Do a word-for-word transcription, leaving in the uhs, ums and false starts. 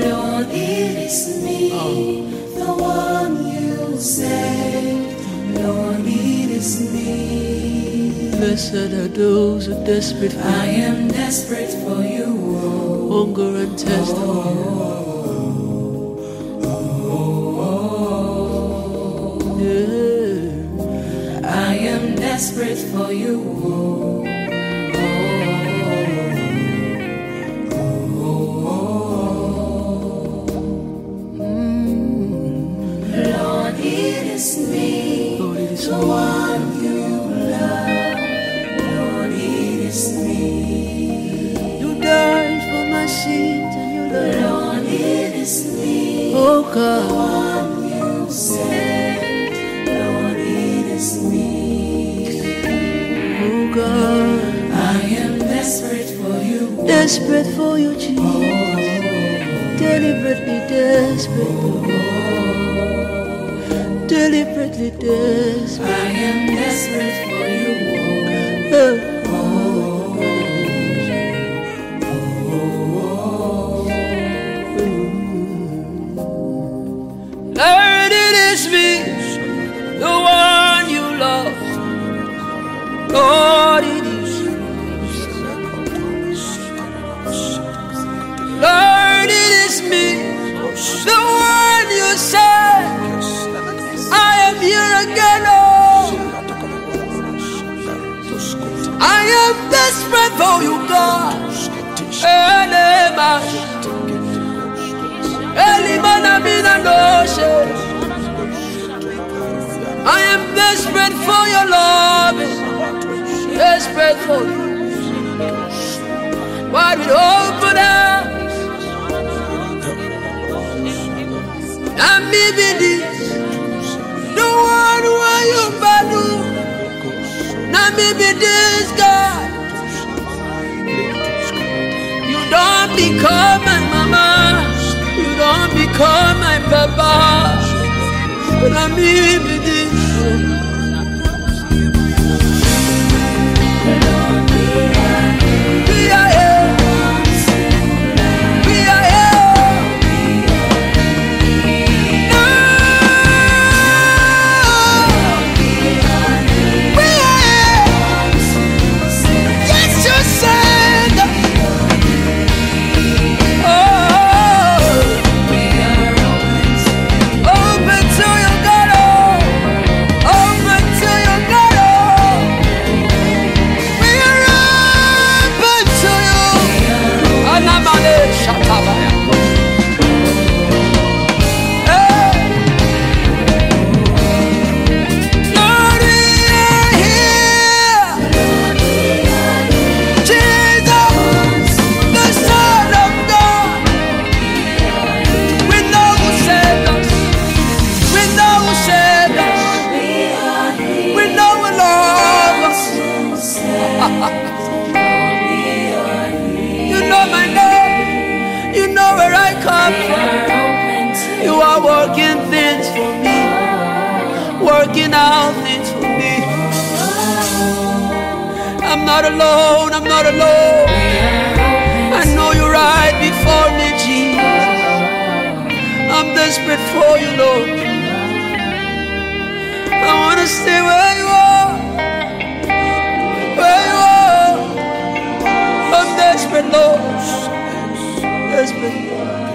Lord, it is me, oh. The one you saved. Lord, it is me. Blessed are those who are desperate for I you. am desperate for you. Oh. Hunger and thirst for oh. you. Desperate for you. Oh, oh, oh, oh. Mm. Lord, it is me, Lord, it is the me. One you love. Lord, it is me. You died for my sins and you love. Lord, it is me. Oh God, the one you saved. Lord, it is me. God, I am desperate for you. Desperate for you, Jesus. Oh, deliberately desperate. Oh, deliberately desperate. I am desperate for you. Oh, oh, oh, oh. Lord, it is me, the one you love. Lord, it is you. Lord, it is me, the one you said. I am here again, oh. I am desperate for you, God. I am desperate for your love. Desperate for you. Why we open up? And maybe this, the one where you value. Now maybe this God. You don't become my mama. You don't become my papa. Now maybe this. You are working things for me, working out things for me. I'm not alone, I'm not alone. I know you're right before me, Jesus. I'm desperate for you, Lord. I want to stay where you are, where you are. I'm desperate, Lord. Desperate.